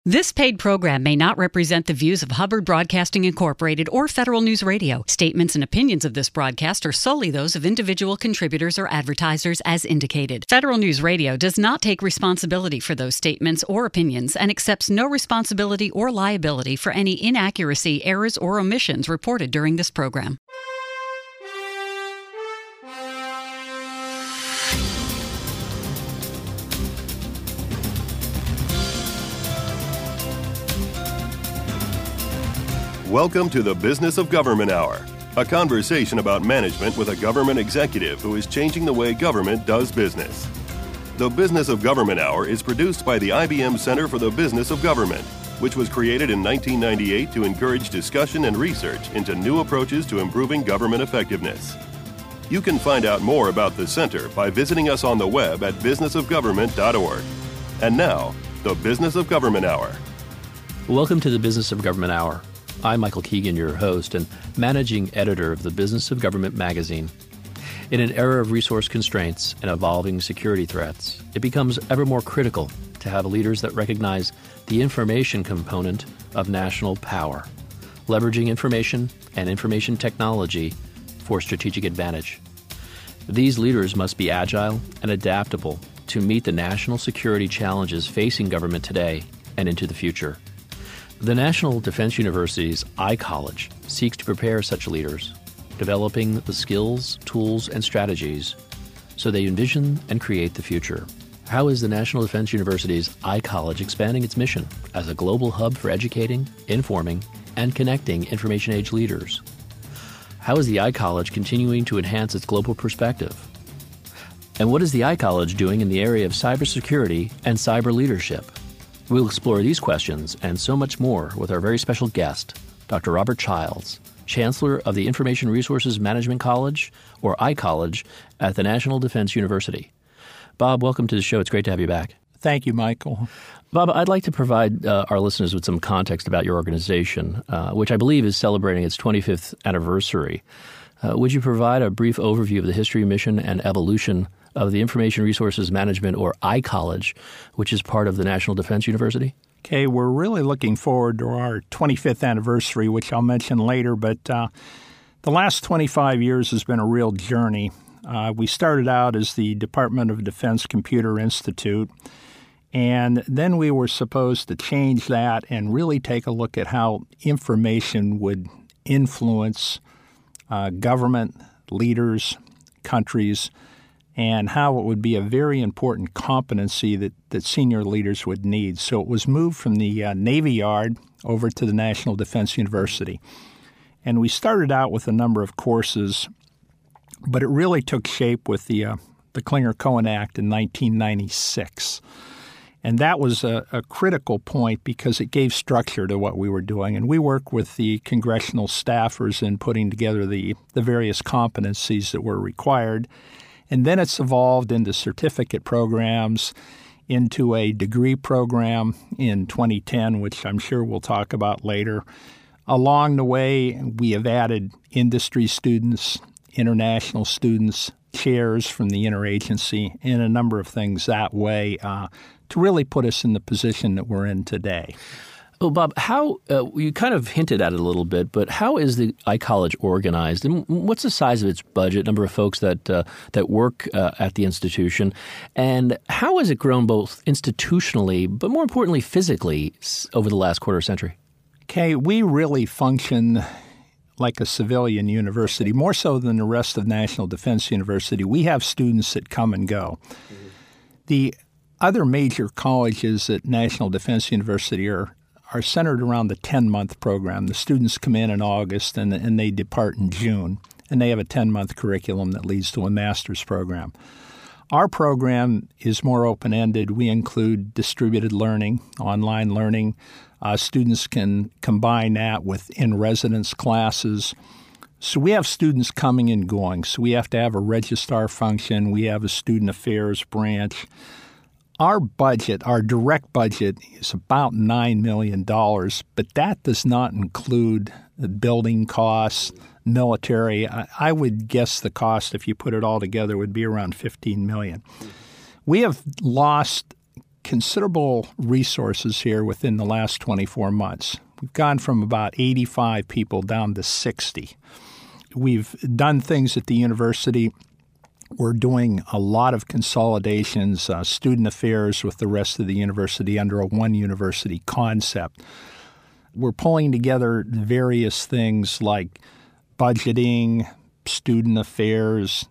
This paid program may not represent the views of Hubbard Broadcasting Incorporated or Federal News Radio. Statements and opinions of this broadcast are solely those of individual contributors or advertisers as indicated. Federal News Radio does not take responsibility for those statements or opinions and accepts no responsibility or liability for any inaccuracy, errors, or omissions reported during this program. Welcome to the Business of Government Hour, a conversation about management with a government executive who is changing the way government does business. The Business of Government Hour is produced by the IBM Center for the Business of Government, which was created in 1998 to encourage discussion and research into new approaches to improving government effectiveness. You can find out more about the center by visiting us on the web at businessofgovernment.org. And now, the Business of Government Hour. Welcome to the Business of Government Hour. I'm Michael Keegan, your host and managing editor of the Business of Government magazine. In an era of resource constraints and evolving security threats, it becomes ever more critical to have leaders that recognize the information component of national power, leveraging information and information technology for strategic advantage. These leaders must be agile and adaptable to meet the national security challenges facing government today and into the future. The National Defense University's iCollege seeks to prepare such leaders, developing the skills, tools, and strategies so they envision and create the future. How is the National Defense University's iCollege expanding its mission as a global hub for educating, informing, and connecting information age leaders? How is the iCollege continuing to enhance its global perspective? And what is the iCollege doing in the area of cybersecurity and cyber leadership? We'll explore these questions and so much more with our very special guest, Dr. Robert Childs, Chancellor of the Information Resources Management College, or iCollege, at the National Defense University. Bob, welcome to the show. It's great to have you back. Thank you, Michael. Bob, I'd like to provide our listeners with some context about your organization, which I believe is celebrating its 25th anniversary. Would you provide a brief overview of the history, mission, and evolution of the Information Resources Management, or iCollege, which is part of the National Defense University? Okay, we're really looking forward to our 25th anniversary, which I'll mention later, but the last 25 years has been a real journey. We started out as the Department of Defense Computer Institute, and then we were supposed to change that and really take a look at how information would influence government, leaders, countries, and how it would be a very important competency that senior leaders would need. So it was moved from the Navy Yard over to the National Defense University. And we started out with a number of courses, but it really took shape with the Clinger-Cohen Act in 1996. And that was a critical point because it gave structure to what we were doing. And we worked with the congressional staffers in putting together the various competencies that were required. And then it's evolved into certificate programs, into a degree program in 2010, which I'm sure we'll talk about later. Along the way, we have added industry students, international students, chairs from the interagency, and a number of things that way to really put us in the position that we're in today. Well, Bob, how you kind of hinted at it a little bit, but how is the iCollege organized, and what's the size of its budget, number of folks that work at the institution, and how has it grown both institutionally, but more importantly, physically over the last quarter century? Okay, we really function like a civilian university, more so than the rest of National Defense University. We have students that come and go. Mm-hmm. The other major colleges at National Defense University are centered around the 10-month program. The students come in August and they depart in June, and they have a 10-month curriculum that leads to a master's program. Our program is more open-ended. We include distributed learning, online learning. Students can combine that with in-residence classes. So we have students coming and going. So we have to have a registrar function. We have a student affairs branch. Our budget, our direct budget, is about $9 million, but that does not include the building costs, military. I would guess the cost, if you put it all together, would be around $15 million. We have lost considerable resources here within the last 24 months. We've gone from about 85 people down to 60. We've done things at the university. We're doing a lot of consolidations, student affairs with the rest of the university under a one university concept. We're pulling together various things like budgeting, student affairs,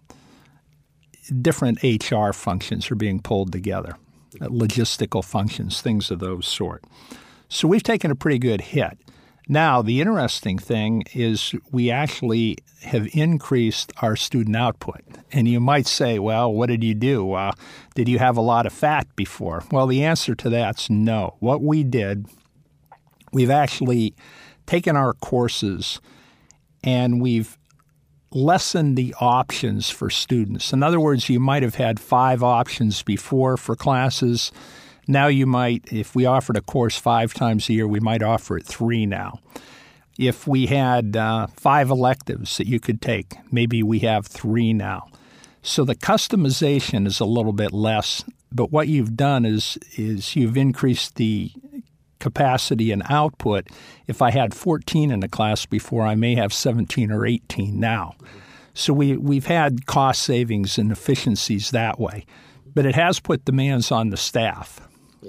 different HR functions are being pulled together, logistical functions, things of those sort. So we've taken a pretty good hit. Now, the interesting thing is we actually have increased our student output. And you might say, well, what did you do? Did you have a lot of fat before? Well, the answer to that's no. What we did, we've actually taken our courses and we've lessened the options for students. In other words, you might have had 5 options before for classes. Now you might, if we offered a course 5 times a year, we might offer it 3 now. If we had 5 electives that you could take, maybe we have 3 now. So the customization is a little bit less, but what you've done is you've increased the capacity and output. If I had 14 in the class before, I may have 17 or 18 now. So we've had cost savings and efficiencies that way. But it has put demands on the staff,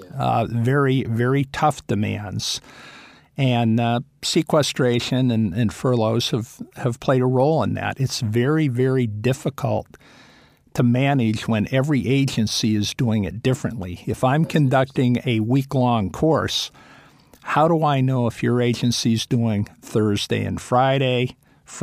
very, very tough demands. And sequestration and furloughs have played a role in that. It's very, very difficult to manage when every agency is doing it differently. If I'm conducting a week-long course, how do I know if your agency is doing Thursday and Friday,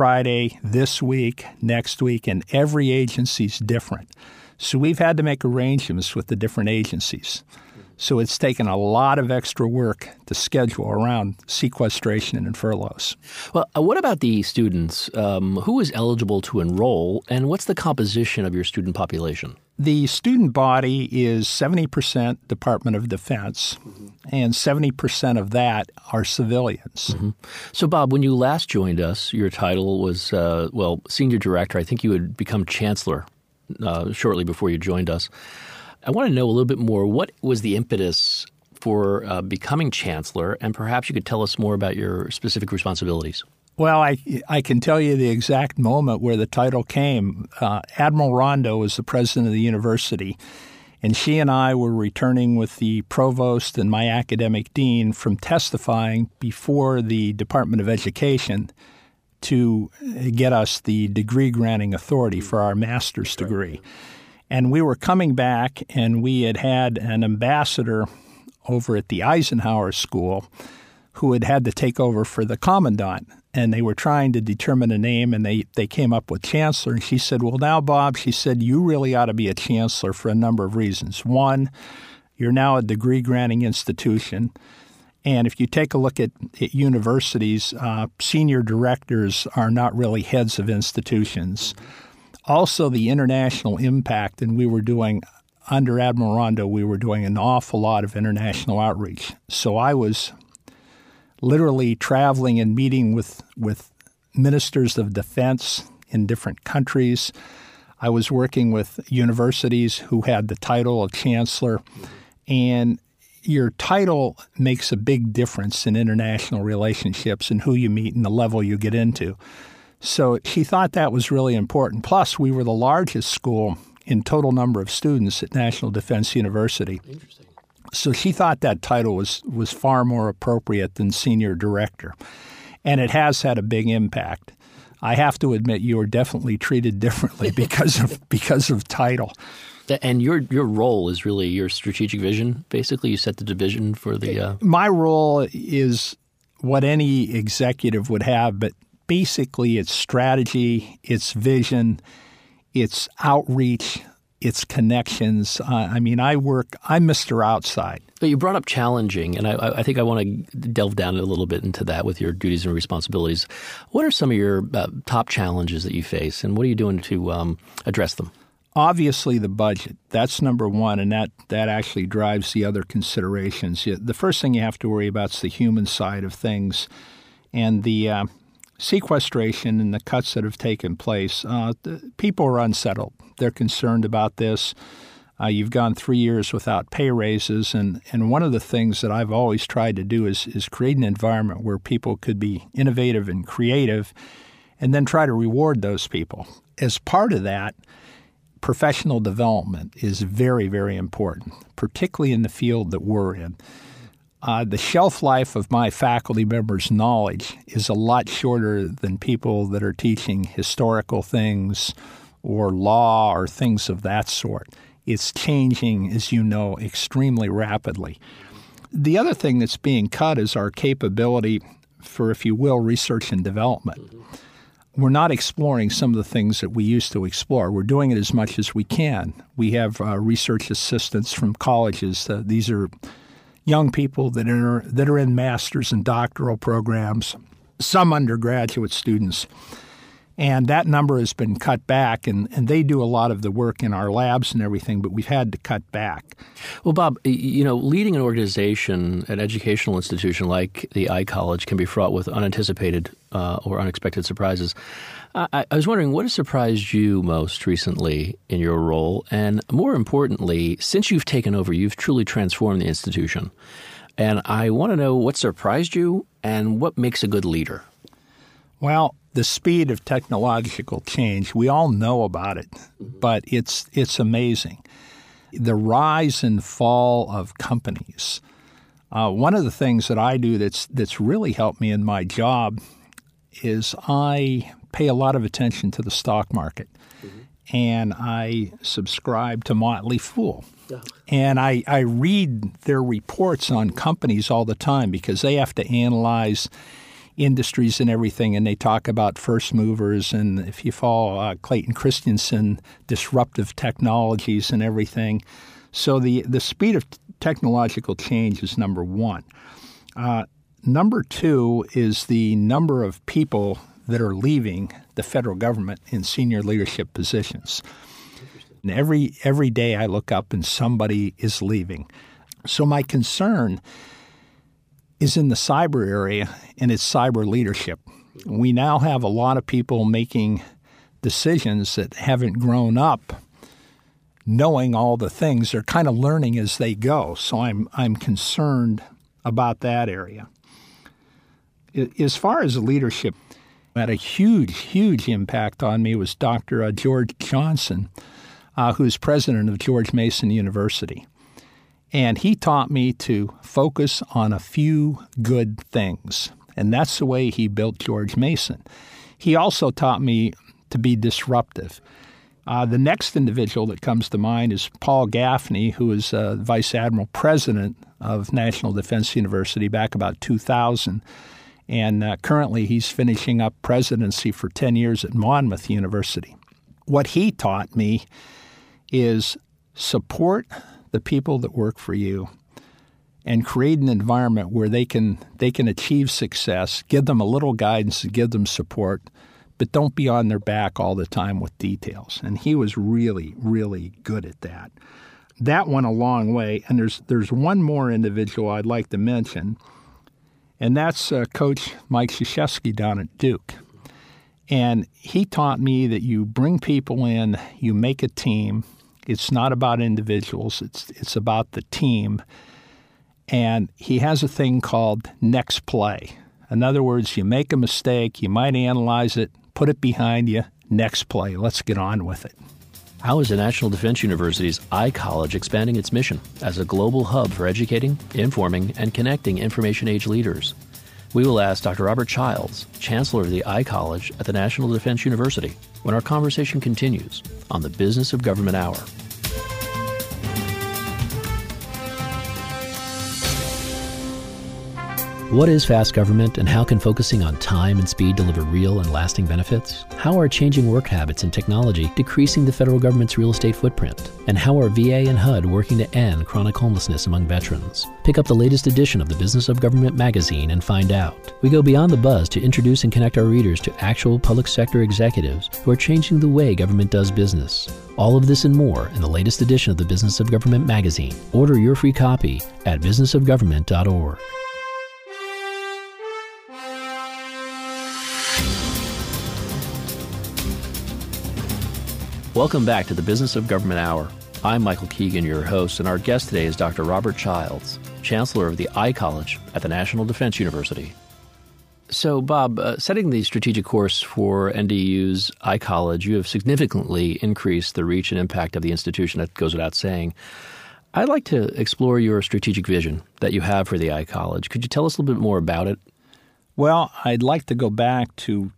this week, next week, and every agency is different. So we've had to make arrangements with the different agencies. So it's taken a lot of extra work to schedule around sequestration and furloughs. Well, what about the students? Who is eligible to enroll, and what's the composition of your student population? The student body is 70% Department of Defense, and 70% of that are civilians. Mm-hmm. So, Bob, when you last joined us, your title was, Senior Director. I think you had become Chancellor shortly before you joined us. I want to know a little bit more. What was the impetus for becoming Chancellor, and perhaps you could tell us more about your specific responsibilities. Well, I can tell you the exact moment where the title came. Admiral Rondo was the president of the university, and she and I were returning with the provost and my academic dean from testifying before the Department of Education to get us the degree-granting authority for our master's degree. And we were coming back, and we had an ambassador over at the Eisenhower School who had to take over for the commandant. And they were trying to determine a name, and they came up with chancellor. And she said, well, now, Bob, she said, you really ought to be a chancellor for a number of reasons. One, you're now a degree-granting institution. And if you take a look at universities, senior directors are not really heads of institutions. Also, the international impact, and we were doing, under Admiral Rondo, we were doing an awful lot of international outreach. So I was literally traveling and meeting with ministers of defense in different countries. I was working with universities who had the title of chancellor. And your title makes a big difference in international relationships and who you meet and the level you get into. So she thought that was really important. Plus, we were the largest school in total number of students at National Defense University. Interesting. So she thought that title was far more appropriate than senior director. And it has had a big impact. I have to admit you were definitely treated differently because of title. And your role is really your strategic vision. Basically, you set the division for the My role is what any executive would have, but basically it's strategy, it's vision, it's outreach, it's connections. I'm Mr. Outside. But you brought up challenging, and I think I want to delve down a little bit into that with your duties and responsibilities. What are some of your top challenges that you face, and what are you doing to address them? Obviously, the budget. That's number one, and that actually drives the other considerations. The first thing you have to worry about is the human side of things, and the sequestration and the cuts that have taken place. People are unsettled. They're concerned about this. You've gone 3 years without pay raises, and one of the things that I've always tried to do is create an environment where people could be innovative and creative and then try to reward those people. As part of that, professional development is very, very important, particularly in the field that we're in. The shelf life of my faculty members' knowledge is a lot shorter than people that are teaching historical things or law or things of that sort. It's changing, as you know, extremely rapidly. The other thing that's being cut is our capability for, if you will, research and development. We're not exploring some of the things that we used to explore. We're doing it as much as we can. We have research assistants from colleges. These are young people that are in master's and doctoral programs, some undergraduate students. And that number has been cut back, and they do a lot of the work in our labs and everything, but we've had to cut back. Well, Bob, leading an organization, an educational institution like the iCollege can be fraught with unanticipated or unexpected surprises. I was wondering, what has surprised you most recently in your role? And more importantly, since you've taken over, you've truly transformed the institution. And I want to know what surprised you and what makes a good leader. Well, the speed of technological change, we all know about it, but it's amazing. The rise and fall of companies. One of the things that I do that's really helped me in my job is I pay a lot of attention to the stock market, and I subscribe to Motley Fool. And I read their reports on companies all the time because they have to analyze industries and everything, and they talk about first movers, and if you follow Clayton Christensen, disruptive technologies and everything. So the speed of technological change is number one. Number two is the number of people that are leaving the federal government in senior leadership positions. And every day I look up and somebody is leaving. So my concern is in the cyber area, and it's cyber leadership. We now have a lot of people making decisions that haven't grown up knowing all the things. They're kind of learning as they go. So I'm concerned about that area. As far as leadership, had a huge impact on me was Dr. George Johnson, who's president of George Mason University. And he taught me to focus on a few good things. And that's the way he built George Mason. He also taught me to be disruptive. The next individual that comes to mind is Paul Gaffney, who is Vice Admiral President of National Defense University back about 2000. And currently he's finishing up presidency for 10 years at Monmouth University. What he taught me is support the people that work for you and create an environment where they can achieve success, give them a little guidance, give them support, but don't be on their back all the time with details. And he was really, really good at that. That went a long way. And there's one more individual I'd like to mention, and that's Coach Mike Krzyzewski down at Duke. And he taught me that you bring people in, you make a team. It's not about individuals. It's about the team. And he has a thing called next play. In other words, you make a mistake, you might analyze it, put it behind you, next play. Let's get on with it. How is the National Defense University's iCollege expanding its mission as a global hub for educating, informing, and connecting information age leaders? We will ask Dr. Robert Childs, Chancellor of the iCollege at the National Defense University, when our conversation continues on the Business of Government Hour. What is fast government, and how can focusing on time and speed deliver real and lasting benefits? How are changing work habits and technology decreasing the federal government's real estate footprint? And how are VA and HUD working to end chronic homelessness among veterans? Pick up the latest edition of the Business of Government magazine and find out. We go beyond the buzz to introduce and connect our readers to actual public sector executives who are changing the way government does business. All of this and more in the latest edition of the Business of Government magazine. Order your free copy at businessofgovernment.org. Welcome back to the Business of Government Hour. I'm Michael Keegan, your host, and our guest today is Dr. Robert Childs, Chancellor of the I-College at the National Defense University. So, Bob, setting the strategic course for NDU's I-College, you have significantly increased the reach and impact of the institution. That goes without saying. I'd like to explore your strategic vision that you have for the I-College. Could you tell us a little bit more about it? Well, I'd like to go back to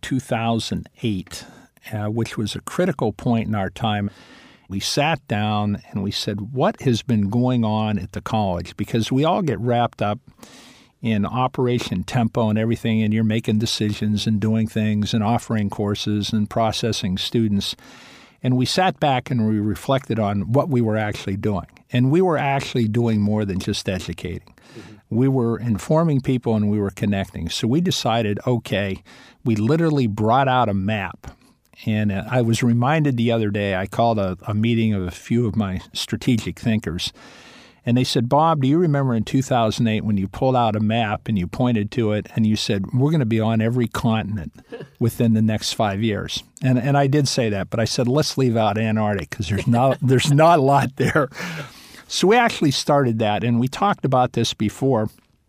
2008, which was a critical point in our time. We sat down and we said, what has been going on at the college? Because we all get wrapped up in Operation Tempo and everything, and you're making decisions and doing things and offering courses and processing students. And we sat back and we reflected on what we were actually doing. And we were actually doing more than just educating. Mm-hmm. We were informing people and we were connecting. So we decided, okay, we literally brought out a map. And I was reminded the other day, I called a meeting of a few of my strategic thinkers. And they said, Bob, do you remember in 2008 when you pulled out a map and you pointed to it and you said, we're going to be on every continent within the next 5 years? And I did say that, but I said, let's leave out Antarctica because there's not a lot there. So we actually started that, and we talked about this before.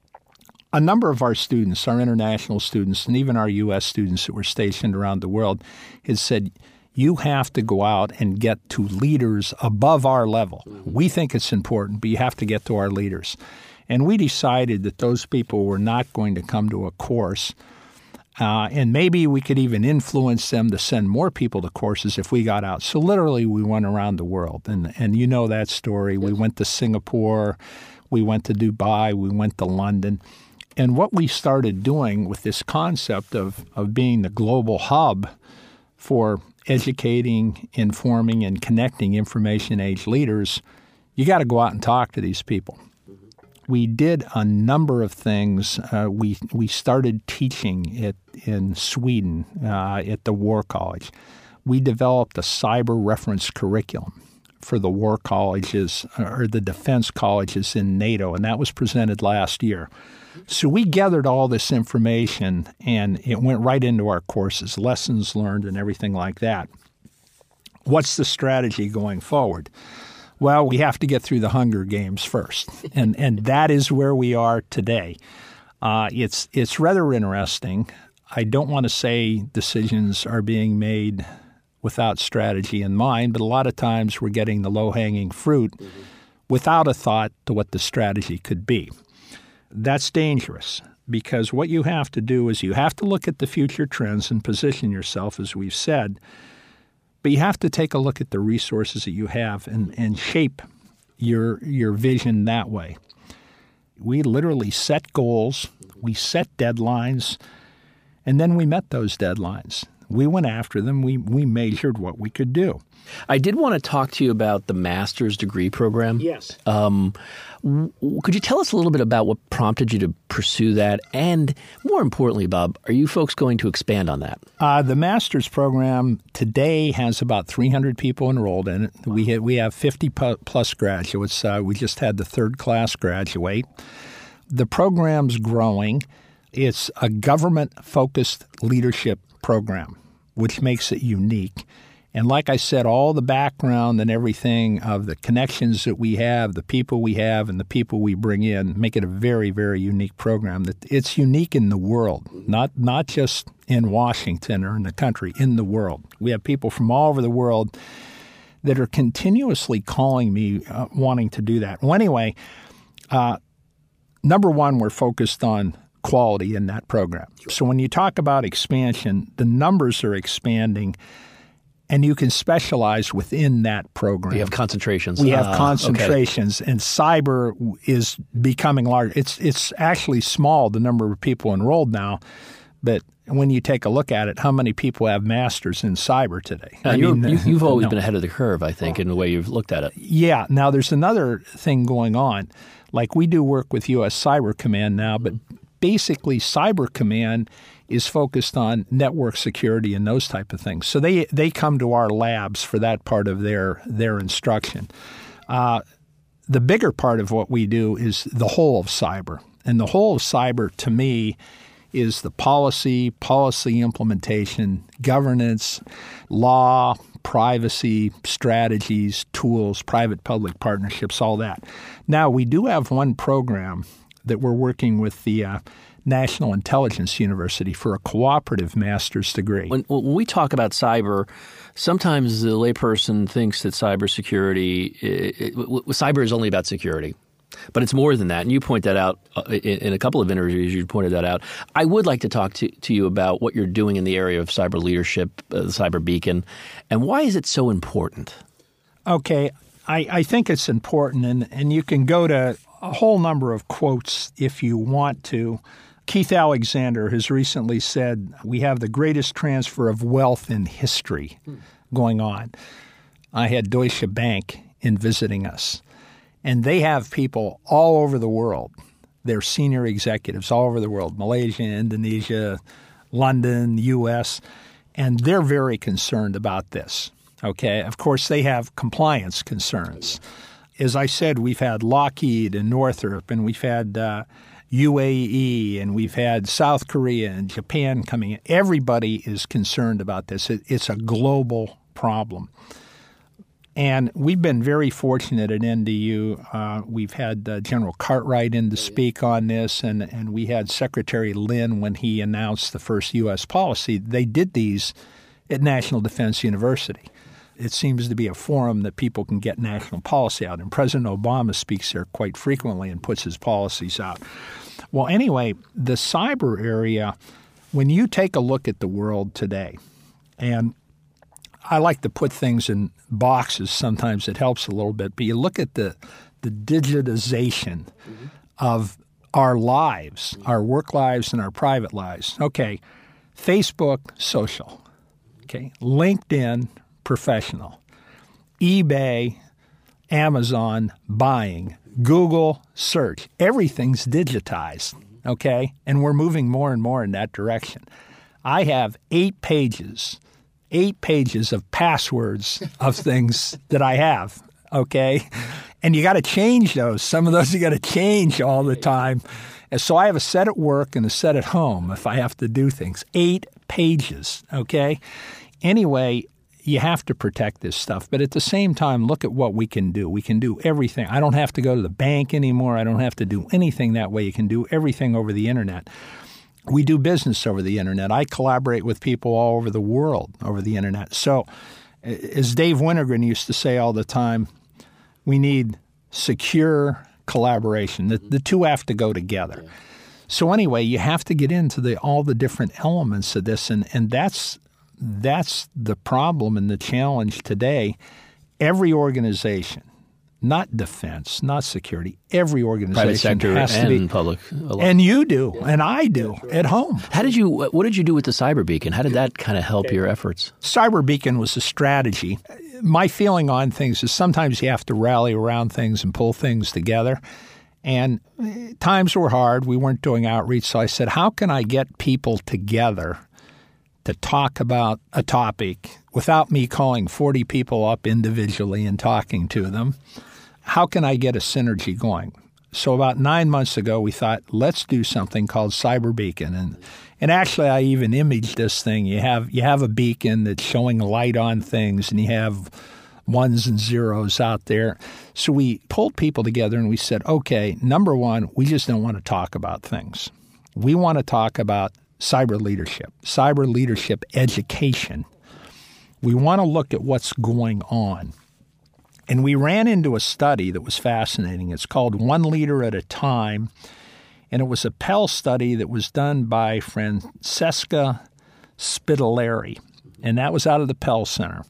A number of our students, our international students, and even our U.S. students that were stationed around the world had said, you have to go out and get to leaders above our level. We think it's important, but you have to get to our leaders. And we decided that those people were not going to come to a course. And maybe we could even influence them to send more people to courses if we got out. So literally we went around the world. And you know that story. We went to Singapore. We went to Dubai. We went to London. And what we started doing with this concept of being the global hub for educating, informing, and connecting information age leaders, you got to go out and talk to these people. Mm-hmm. We did a number of things. We started teaching in Sweden at the War College. We developed a cyber reference curriculum for the war colleges or the defense colleges in NATO, and that was presented last year. So we gathered all this information, and it went right into our courses, lessons learned and everything like that. What's the strategy going forward? Well, we have to get through the Hunger Games first, and that is where we are today. It's rather interesting. I don't want to say decisions are being made without strategy in mind, but a lot of times we're getting the low-hanging fruit without a thought to what the strategy could be. That's dangerous because what you have to do is you have to look at the future trends and position yourself, as we've said, but you have to take a look at the resources that you have and shape your vision that way. We literally set goals, we set deadlines, and then we met those deadlines. We went after them. We measured what we could do. I did want to talk to you about the master's degree program. Yes. Could you tell us a little bit about what prompted you to pursue that? And more importantly, Bob, are you folks going to expand on that? The master's program today has about 300 people enrolled in it. We have 50 plus graduates. We just had the third class graduate. The program's growing. It's a government-focused leadership program, which makes it unique. And like I said, all the background and everything of the connections that we have, the people we have, and the people we bring in make it a very, very unique program. It's unique in the world, not just in Washington or in the country, in the world. We have people from all over the world that are continuously calling me wanting to do that. Well, anyway, number one, we're focused on quality in that program. So when you talk about expansion, the numbers are expanding, and you can specialize within that program. We have concentrations. We have concentrations, okay. And cyber is becoming large. It's actually small, the number of people enrolled now, but when you take a look at it, how many people have masters in cyber today? You've always been ahead of the curve, I think, in the way you've looked at it. Yeah. Now, there's another thing going on. Like we do work with U.S. Cyber Command now, but basically Cyber Command is focused on network security and those type of things. So they come to our labs for that part of their instruction. The bigger part of what we do is the whole of cyber. And the whole of cyber, to me, is the policy implementation, governance, law, privacy strategies, tools, private-public partnerships, all that. Now, we do have one program that we're working with the National Intelligence University for a cooperative master's degree. When we talk about cyber, sometimes the layperson thinks that cybersecurity, cyber is only about security. But it's more than that, and you point that out in a couple of interviews. You pointed that out. I would like to talk to you about what you're doing in the area of cyber leadership, the Cyber Beacon, and why is it so important? Okay, I think it's important, and you can go to a whole number of quotes if you want to. Keith Alexander has recently said, we have the greatest transfer of wealth in history going on. I had Deutsche Bank in visiting us. And they have people all over the world. They're senior executives all over the world, Malaysia, Indonesia, London, U.S., and they're very concerned about this. Okay, of course, they have compliance concerns. As I said, we've had Lockheed and Northrop, and we've had UAE, and we've had South Korea and Japan coming in. Everybody is concerned about this. It's a global problem. And we've been very fortunate at NDU. We've had General Cartwright in to speak on this, and we had Secretary Lynn when he announced the first U.S. policy. They did these at National Defense University. It seems to be a forum that people can get national policy out, and President Obama speaks there quite frequently and puts his policies out. Well, anyway, the cyber area, when you take a look at the world today, and I like to put things in boxes. Sometimes it helps a little bit. But you look at the digitization of our lives, our work lives and our private lives. Okay, Facebook, social. Okay, LinkedIn, professional. eBay, Amazon, buying. Google, search. Everything's digitized. Okay, and we're moving more and more in that direction. I have 8 pages of passwords of things that I have, okay? And you got to change those. Some of those you got to change all the time. And so I have a set at work and a set at home if I have to do things. 8 pages, okay? Anyway, you have to protect this stuff. But at the same time, look at what we can do. We can do everything. I don't have to go to the bank anymore. I don't have to do anything that way. You can do everything over the Internet. We do business over the Internet. I collaborate with people all over the world over the Internet. So as Dave Wintergren used to say all the time, we need secure collaboration. The two have to go together. So anyway, you have to get into all the different elements of this, and that's the problem and the challenge today. Every organization, not defense, not security. Every organization private sector has and to be public. And you do, and I do at home. What did you do with the Cyber Beacon? How did that kind of help your efforts? Cyber Beacon was a strategy. My feeling on things is sometimes you have to rally around things and pull things together. And times were hard. We weren't doing outreach. So I said, how can I get people together to talk about a topic without me calling 40 people up individually and talking to them? How can I get a synergy going? So about 9 months ago, we thought, let's do something called Cyber Beacon. And actually, I even imaged this thing. You have a beacon that's showing light on things, and you have ones and zeros out there. So we pulled people together, and we said, okay, number one, we just don't want to talk about things. We want to talk about cyber leadership education. We want to look at what's going on. And we ran into a study that was fascinating. It's called One Leader at a Time, and it was a Pell study that was done by Francesca Spitaleri, and that was out of the Pell Center.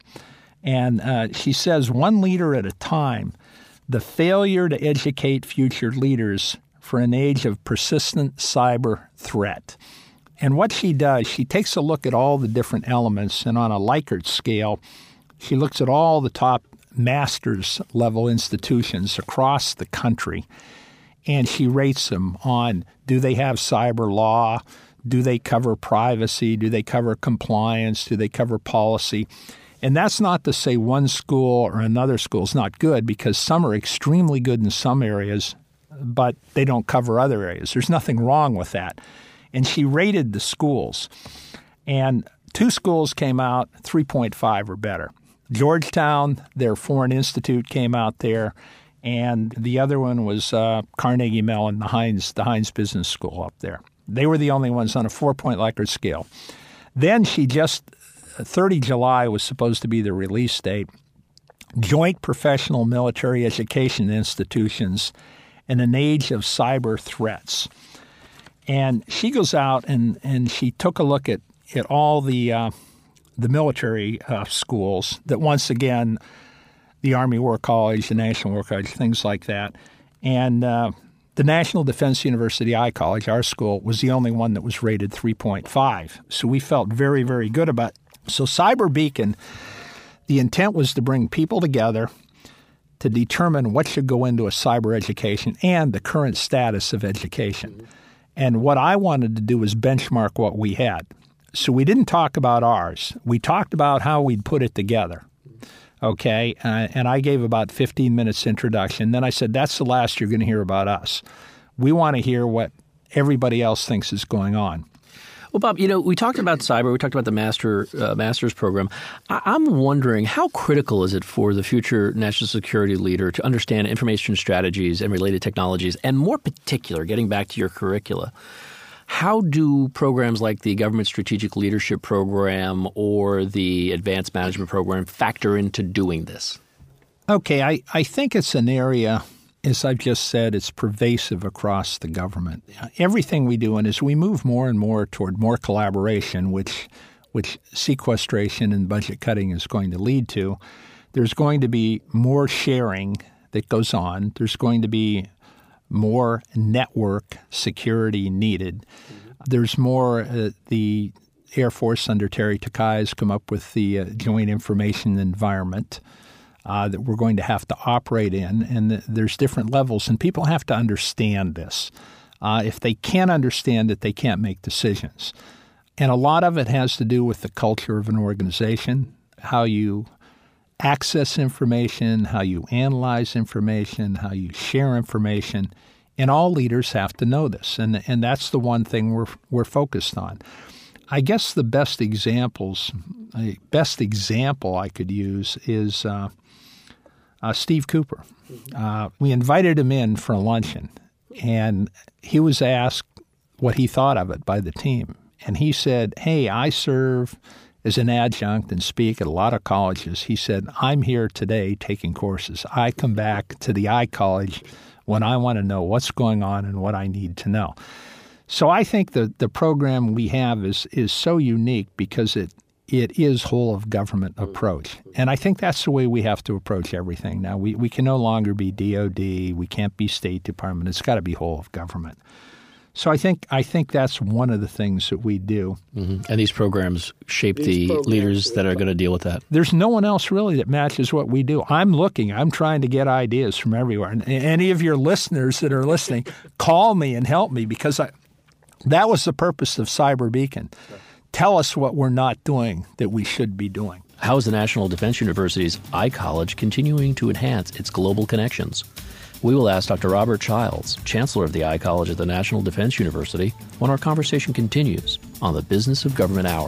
And she says, one leader at a time, the failure to educate future leaders for an age of persistent cyber threat. And what she does, she takes a look at all the different elements, and on a Likert scale, she looks at all the top master's level institutions across the country, and she rates them on, do they have cyber law? Do they cover privacy? Do they cover compliance? Do they cover policy? And that's not to say one school or another school is not good, because some are extremely good in some areas, but they don't cover other areas. There's nothing wrong with that. And she rated the schools, and 2 schools came out 3.5 or better. Georgetown, their Foreign Institute came out there, and the other one was Carnegie Mellon, the Heinz Business School up there. They were the only ones on a 4-point Likert scale. Then 30 July was supposed to be the release date. Joint Professional Military Education Institutions in an Age of Cyber Threats. And she goes out and she took a look at all the military schools that, once again, the Army War College, the National War College, things like that. And the National Defense University I College, our school, was the only one that was rated 3.5. So we felt very, very good about it. So Cyber Beacon, the intent was to bring people together to determine what should go into a cyber education and the current status of education. And what I wanted to do was benchmark what we had. So we didn't talk about ours. We talked about how we'd put it together. Okay, and I gave about 15 minutes introduction. Then I said, that's the last you're going to hear about us. We want to hear what everybody else thinks is going on. Well, Bob, we talked about cyber. We talked about the master's program. I'm wondering, how critical is it for the future national security leader to understand information strategies and related technologies, and more particular, getting back to your curricula, how do programs like the Government Strategic Leadership Program or the Advanced Management Program factor into doing this? Okay, I think it's an area, as I've just said, it's pervasive across the government. Everything we do, and as we move more and more toward more collaboration, which sequestration and budget cutting is going to lead to, there's going to be more sharing that goes on. There's going to be more network security needed. There's more the Air Force under Terry Takai has come up with the Joint Information Environment that we're going to have to operate in, and there's different levels, and people have to understand this. If they can't understand it, they can't make decisions. And a lot of it has to do with the culture of an organization, how you access information, how you analyze information, how you share information, and all leaders have to know this. And that's the one thing we're focused on. I guess the best example I could use is Steve Cooper. We invited him in for a luncheon, and he was asked what he thought of it by the team. And he said, hey, I serve as an adjunct and speak at a lot of colleges. He said, I'm here today taking courses. I come back to the iCollege when I want to know what's going on and what I need to know. So I think the program we have is so unique because it is whole of government approach. And I think that's the way we have to approach everything. Now, we can no longer be DOD. We can't be State Department. It's got to be whole of government. So I think that's one of the things that we do. Mm-hmm. And these programs shape the leaders that are going to deal with that. There's no one else really that matches what we do. I'm trying to get ideas from everywhere. And any of your listeners that are listening, call me and help me, because that was the purpose of Cyber Beacon. Tell us what we're not doing that we should be doing. How is the National Defense University's iCollege continuing to enhance its global connections? We will ask Dr. Robert Childs, Chancellor of the iCollege at the National Defense University, when our conversation continues on the Business of Government Hour.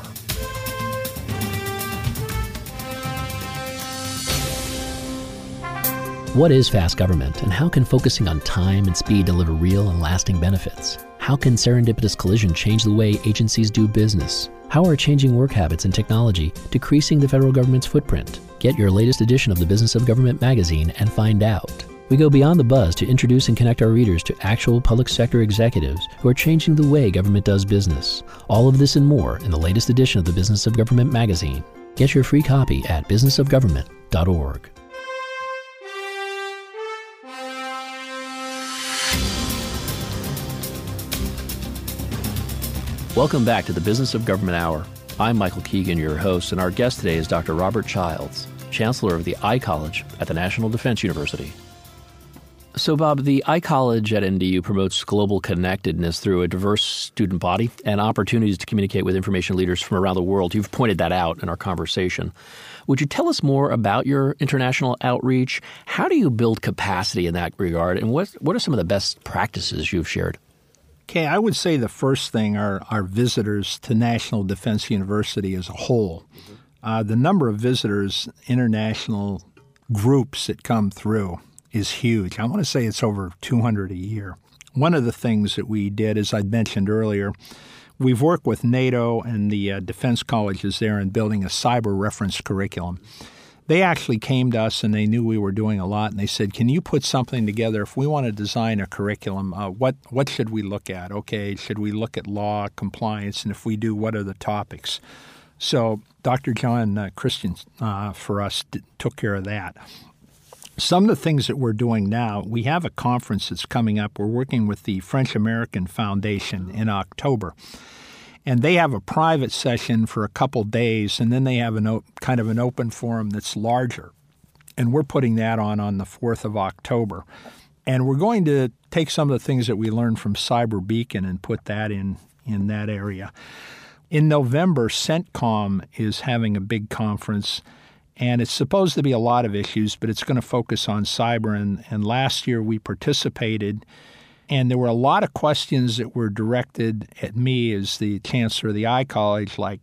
What is fast government, and how can focusing on time and speed deliver real and lasting benefits? How can serendipitous collision change the way agencies do business? How are changing work habits and technology decreasing the federal government's footprint? Get your latest edition of the Business of Government magazine and find out. We go beyond the buzz to introduce and connect our readers to actual public sector executives who are changing the way government does business. All of this and more in the latest edition of the Business of Government magazine. Get your free copy at businessofgovernment.org. Welcome back to the Business of Government Hour. I'm Michael Keegan, your host, and our guest today is Dr. Robert Childs, Chancellor of the iCollege at the National Defense University. So, Bob, the iCollege at NDU promotes global connectedness through a diverse student body and opportunities to communicate with information leaders from around the world. You've pointed that out in our conversation. Would you tell us more about your international outreach? How do you build capacity in that regard, and what are some of the best practices you've shared? Okay, I would say the first thing are visitors to National Defense University as a whole. The number of visitors, international groups that come through is huge. I want to say it's over 200 a year. One of the things that we did, as I mentioned earlier, we've worked with NATO and the defense colleges there in building a cyber reference curriculum. They actually came to us and they knew we were doing a lot, and they said, can you put something together? If we want to design a curriculum, what should we look at? Okay, should we look at law, compliance, and if we do, what are the topics? So Dr. John Christian for us took care of that. Some of the things that we're doing now, we have a conference that's coming up. We're working with the French-American Foundation in October. And they have a private session for a couple days, and then they have kind of an open forum that's larger. And we're putting that on the 4th of October. And we're going to take some of the things that we learned from Cyber Beacon and put that in that area. In November, CENTCOM is having a big conference, and it's supposed to be a lot of issues, but it's going to focus on cyber. And last year we participated, and there were a lot of questions that were directed at me as the chancellor of the I-College, like,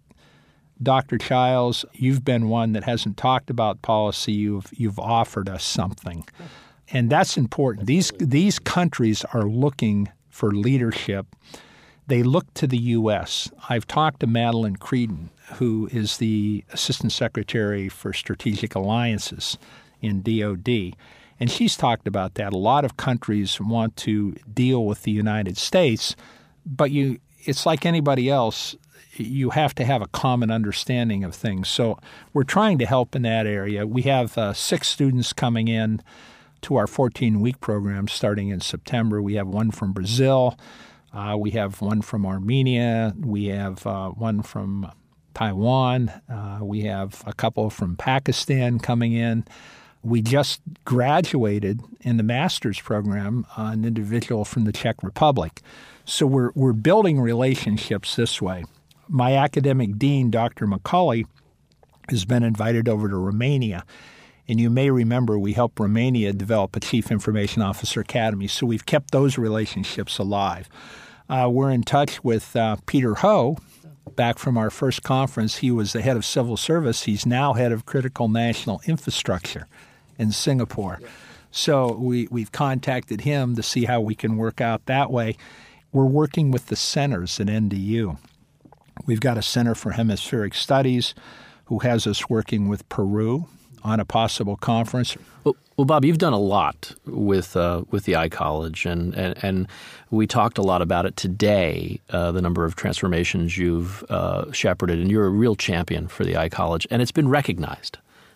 Dr. Childs, you've been one that hasn't talked about policy. You've offered us something. And that's important. These countries are looking for leadership. They look to the U.S. I've talked to Madeleine Creedon, who is the Assistant Secretary for Strategic Alliances in DOD. And she's talked about that. A lot of countries want to deal with the United States, but it's like anybody else. You have to have a common understanding of things. So we're trying to help in that area. We have 6 students coming in to our 14-week program starting in September. We have one from Brazil. We have one from Armenia. We have one from Taiwan. We have a couple from Pakistan coming in. We just graduated in the master's program an individual from the Czech Republic. So we're building relationships this way. My academic dean, Dr. McCulley, has been invited over to Romania. And you may remember we helped Romania develop a Chief Information Officer Academy. So we've kept those relationships alive. We're in touch with Peter Ho. Back from our first conference, he was the head of civil service. He's now head of critical national infrastructure in Singapore. Yeah. So we've contacted him to see how we can work out that way. We're working with the centers at NDU. We've got a Center for Hemispheric Studies who has us working with Peru on a possible conference. Well, Bob, you've done a lot with the I-College, and we talked a lot about it today, the number of transformations you've shepherded, and you're a real champion for the I-College, and it's been recognized.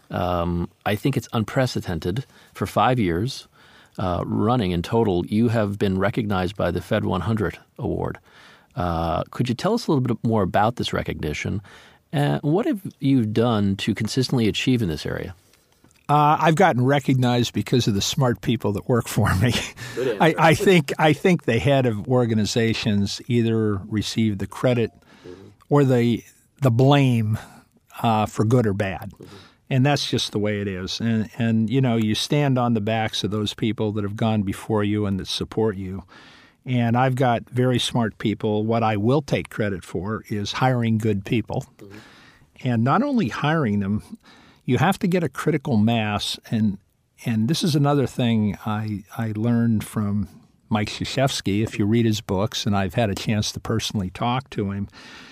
I think it's unprecedented. For 5 years running in total, you have been recognized by the Fed 100 Award. Could you tell us a little bit more about this recognition? What have you done to consistently achieve in this area? I've gotten recognized because of the smart people that work for me. I think the head of organizations either receive the credit or the blame for good or bad. And that's just the way it is. And you stand on the backs of those people that have gone before you and that support you. And I've got very smart people. What I will take credit for is hiring good people. Mm-hmm. And not only hiring them, you have to get a critical mass. And this is another thing I learned from Mike Krzyzewski. If you read his books, and I've had a chance to personally talk to him,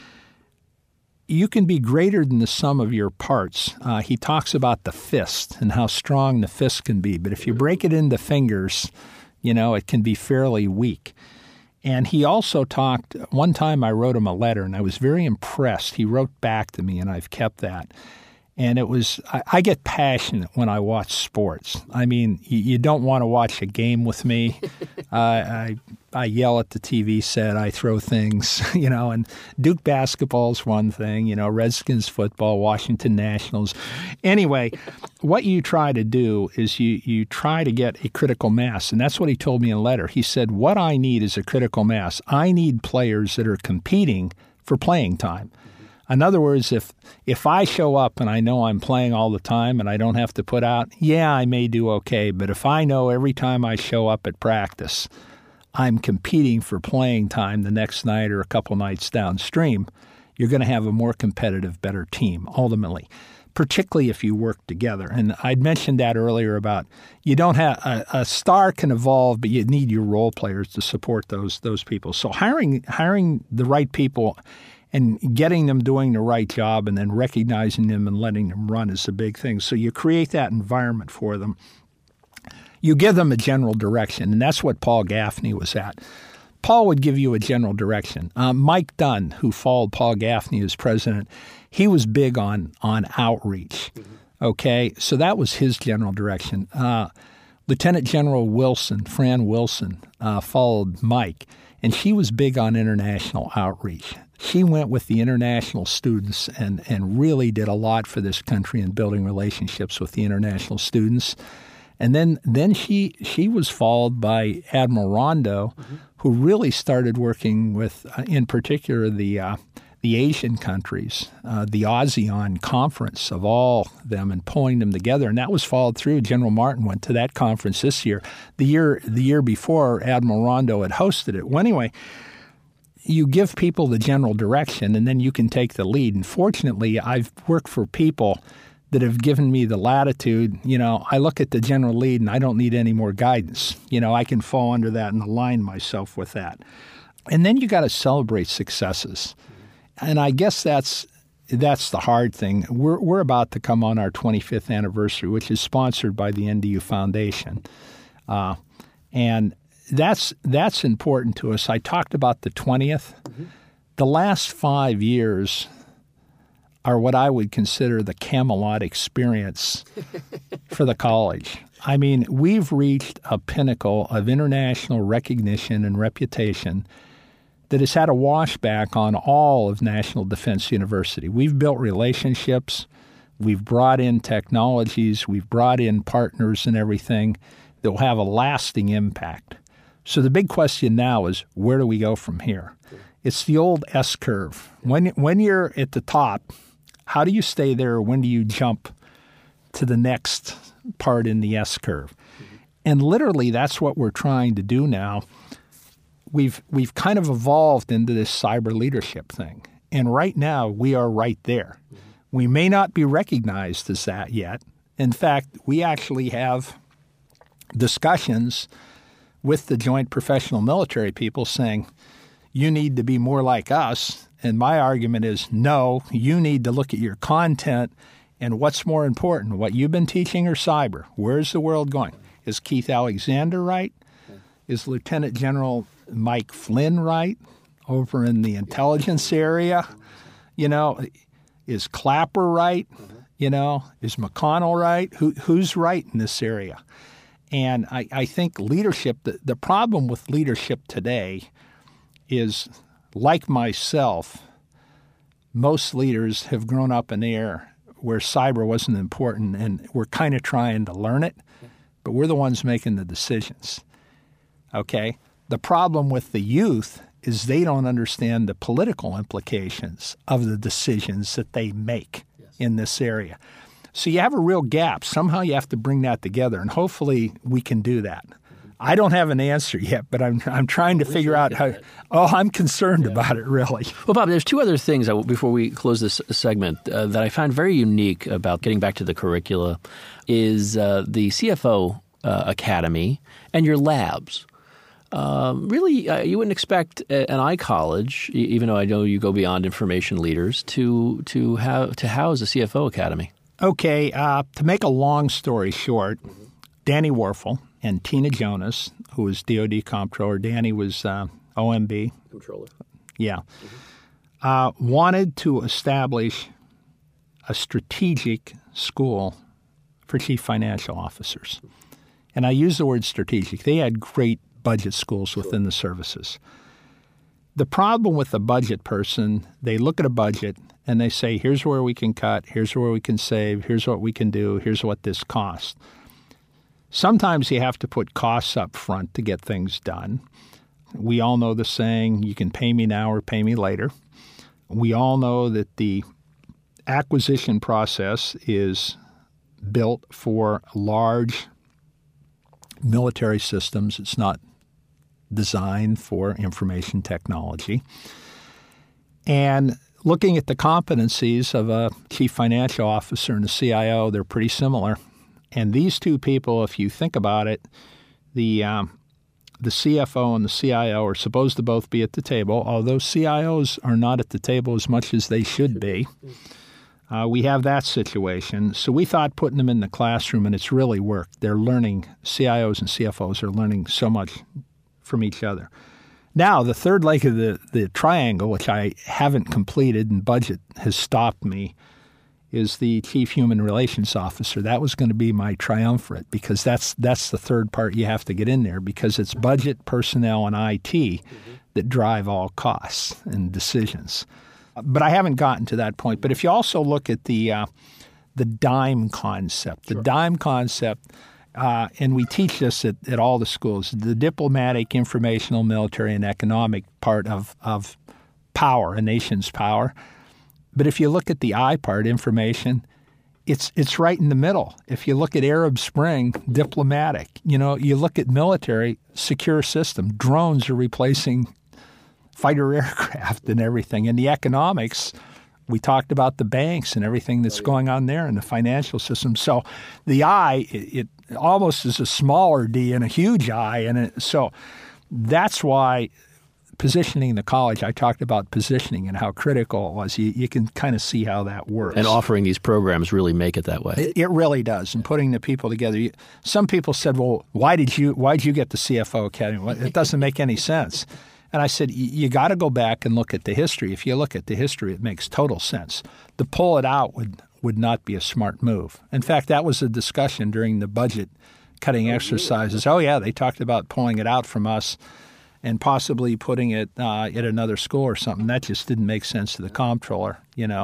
you can be greater than the sum of your parts. He talks about the fist and how strong the fist can be. But if you break it into fingers, it can be fairly weak. And he also talked, one time I wrote him a letter, and I was very impressed. He wrote back to me, and I've kept that. And it was, I get passionate when I watch sports. I mean, you don't want to watch a game with me. I yell at the TV set. I throw things, and Duke basketball is one thing, Redskins football, Washington Nationals. Anyway, what you try to do is you try to get a critical mass. And that's what he told me in a letter. He said, what I need is a critical mass. I need players that are competing for playing time. In other words, if I show up and I know I'm playing all the time and I don't have to put out, I may do okay. But if I know every time I show up at practice, I'm competing for playing time the next night or a couple nights downstream, you're going to have a more competitive, better team ultimately, particularly if you work together. And I'd mentioned that earlier about you don't have a star can evolve, but you need your role players to support those people. So hiring the right people and getting them doing the right job and then recognizing them and letting them run is a big thing. So you create that environment for them. You give them a general direction, and that's what Paul Gaffney was at. Paul would give you a general direction. Mike Dunn, who followed Paul Gaffney as president, he was big on outreach. Okay, so that was his general direction. Lieutenant General Wilson, Fran Wilson, followed Mike, and she was big on international outreach. She went with the international students and really did a lot for this country in building relationships with the international students. And then she was followed by Admiral Rondo, who really started working with, in particular, the Asian countries, the ASEAN conference of all them, and pulling them together. And that was followed through. General Martin went to that conference this year. The year before, Admiral Rondo had hosted it. Well, anyway, you give people the general direction, and then you can take the lead. And fortunately, I've worked for people that have given me the latitude. I look at the general lead, and I don't need any more guidance. I can fall under that and align myself with that. And then you got to celebrate successes. And I guess that's the hard thing. We're about to come on our 25th anniversary, which is sponsored by the NDU Foundation. And that's important to us. I talked about the 20th. The last 5 years are what I would consider the Camelot experience for the college. I mean, we've reached a pinnacle of international recognition and reputation that has had a washback on all of National Defense University. We've built relationships. We've brought in technologies. We've brought in partners and everything that will have a lasting impact. So the big question now is, where do we go from here? It's the old S-curve. When you're at the top, how do you stay there? When do you jump to the next part in the S-curve? And literally, that's what we're trying to do now. We've kind of evolved into this cyber leadership thing. And right now, we are right there. We may not be recognized as that yet. In fact, we actually have discussions with the Joint Professional Military people saying, you need to be more like us. And my argument is, no, you need to look at your content and what's more important, what you've been teaching or cyber. Where's the world going? Is Keith Alexander right? Is Lieutenant General Mike Flynn right over in the intelligence area? Is Clapper right? Is McConnell right? Who's right in this area? And I think leadership, the problem with leadership today is, like myself, most leaders have grown up in the era where cyber wasn't important, and we're kind of trying to learn it, but we're the ones making the decisions. Okay? The problem with the youth is they don't understand the political implications of the decisions that they make in this area. So you have a real gap. Somehow you have to bring that together, and hopefully we can do that. I don't have an answer yet, but I'm trying to figure out how. Oh, I'm concerned about it, really. Well, Bob, there's two other things before we close this segment that I find very unique about getting back to the curricula is the CFO Academy and your labs. Really, you wouldn't expect an iCollege, even though I know you go beyond information leaders, to house a CFO Academy. Okay, to make a long story short, Danny Warfel and Tina Jonas, who was DOD Comptroller, Danny was OMB. Controller. Yeah. Wanted to establish a strategic school for chief financial officers. And I use the word strategic. They had great budget schools within the services. The problem with the budget person, they look at a budget and they say, here's where we can cut, here's where we can save, here's what we can do, here's what this costs. Sometimes you have to put costs up front to get things done. We all know the saying, you can pay me now or pay me later. We all know that the acquisition process is built for large military systems. It's not designed for information technology. And looking at the competencies of a chief financial officer and a CIO, they're pretty similar. And these two people, if you think about it, the CFO and the CIO are supposed to both be at the table, although CIOs are not at the table as much as they should be. We have that situation. So we thought putting them in the classroom, and it's really worked. They're learning, CIOs and CFOs are learning so much from each other. Now, the third leg of the triangle, which I haven't completed and budget has stopped me, is the Chief Human Relations Officer. That was going to be my triumvirate because that's the third part you have to get in there because it's budget, personnel, and IT that drive all costs and decisions. But I haven't gotten to that point. But if you also look at the DIME concept, the DIME concept, and we teach this at all the schools, the diplomatic, informational, military, and economic part of power, a nation's power. But if you look at the I part, information, it's right in the middle. If you look at Arab Spring, diplomatic. You look at military, secure system. Drones are replacing fighter aircraft and everything. And the economics, we talked about the banks and everything that's going on there in the financial system. So the I, it almost is a smaller D and a huge I. And so that's why positioning the college, I talked about positioning and how critical it was. You can kind of see how that works. And offering these programs really make it that way. It really does. And putting the people together. Some people said, well, why'd you get the CFO Academy? Well, it doesn't make any sense. And I said, you got to go back and look at the history. If you look at the history, it makes total sense. To pull it out would not be a smart move. In fact, that was a discussion during the budget cutting exercises. Oh, yeah, they talked about pulling it out from us and possibly putting it at another school or something. That just didn't make sense to the comptroller.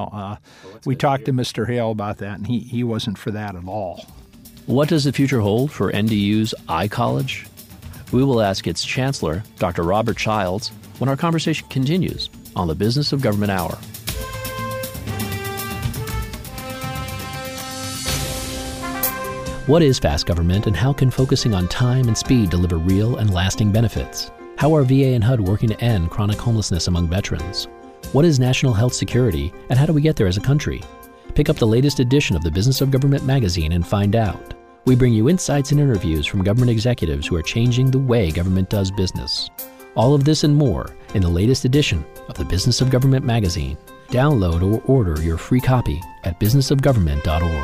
We talked to Mr. Hale about that, and he wasn't for that at all. What does the future hold for NDU's iCollege? We will ask its chancellor, Dr. Robert Childs, when our conversation continues on the Business of Government Hour. What is fast government, and how can focusing on time and speed deliver real and lasting benefits? How are VA and HUD working to end chronic homelessness among veterans? What is national health security, and how do we get there as a country? Pick up the latest edition of the Business of Government magazine and find out. We bring you insights and interviews from government executives who are changing the way government does business. All of this and more in the latest edition of the Business of Government magazine. Download or order your free copy at businessofgovernment.org.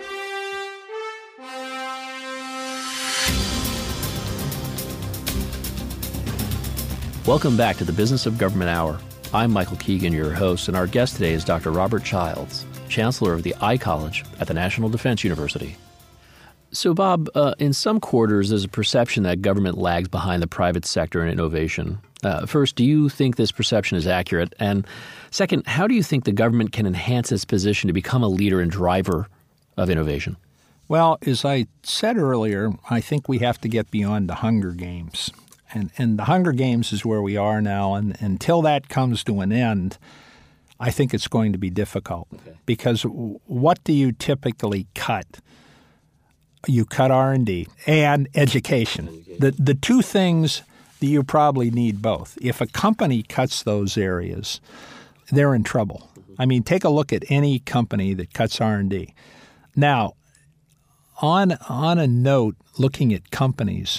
Welcome back to the Business of Government Hour. I'm Michael Keegan, your host, and our guest today is Dr. Robert Childs, Chancellor of the iCollege at the National Defense University. So, Bob, in some quarters, there's a perception that government lags behind the private sector in innovation. First, do you think this perception is accurate? And second, how do you think the government can enhance its position to become a leader and driver of innovation? Well, as I said earlier, I think we have to get beyond the Hunger Games. And the Hunger Games is where we are now. And until that comes to an end, I think it's going to be difficult. Okay. Because what do you typically cut? You cut R&D and education. The two things that you probably need both. If a company cuts those areas, they're in trouble. I mean, take a look at any company that cuts R&D. Now, on a note, looking at companies,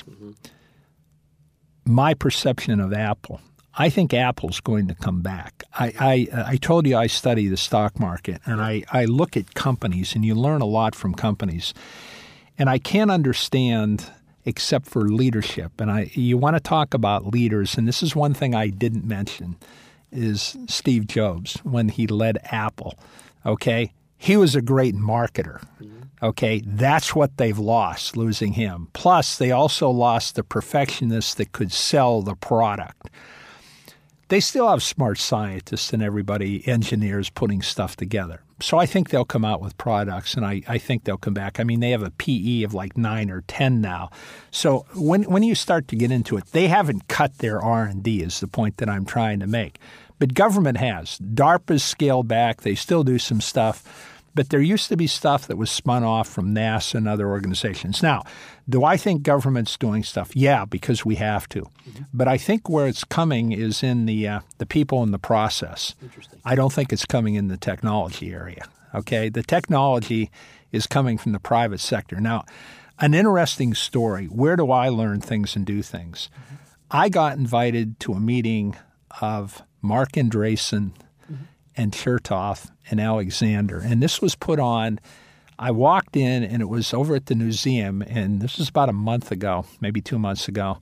my perception of Apple, I think Apple's going to come back. I told you I study the stock market, and I look at companies, and you learn a lot from companies. And I can't understand except for leadership. And you want to talk about leaders, and this is one thing I didn't mention, is Steve Jobs when he led Apple. Okay? He was a great marketer. Okay? That's what they've lost, losing him. Plus, they also lost the perfectionists that could sell the product. They still have smart scientists and everybody, engineers putting stuff together. So I think they'll come out with products, and I think they'll come back. I mean, they have a PE of like 9 or 10 now. So when you start to get into it, they haven't cut their R&D is the point that I'm trying to make. But government has. DARPA's scaled back. They still do some stuff. But there used to be stuff that was spun off from NASA and other organizations. Now, do I think government's doing stuff? Yeah, because we have to. Mm-hmm. But I think where it's coming is in the people and the process. I don't think it's coming in the technology area. Okay, the technology is coming from the private sector. Now, an interesting story. Where do I learn things and do things? Mm-hmm. I got invited to a meeting of Mark Andreessen and Chertoff and Alexander. And this was put on, I walked in and it was over at the museum, and this was about a month ago, maybe 2 months ago.